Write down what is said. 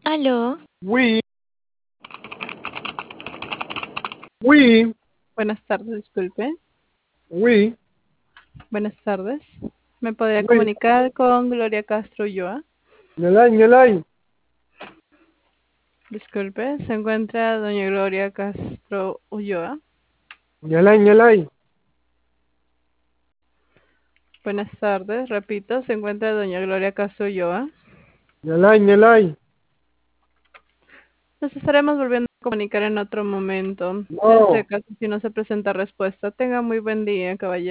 Aló, Oui, oui, Buenas tardes, disculpe. oui, Buenas tardes. ¿Me podría oui. comunicar con Gloria Castro Ulloa? Ñalay. Disculpe, se encuentra doña Gloria Castro Ulloa. Ñalay. Buenas tardes, repito, se encuentra doña Gloria Castro Ulloa. Ñalay. Nos estaremos volviendo a comunicar en otro momento. En este No. caso, si no se presenta respuesta, tenga muy buen día, caballero.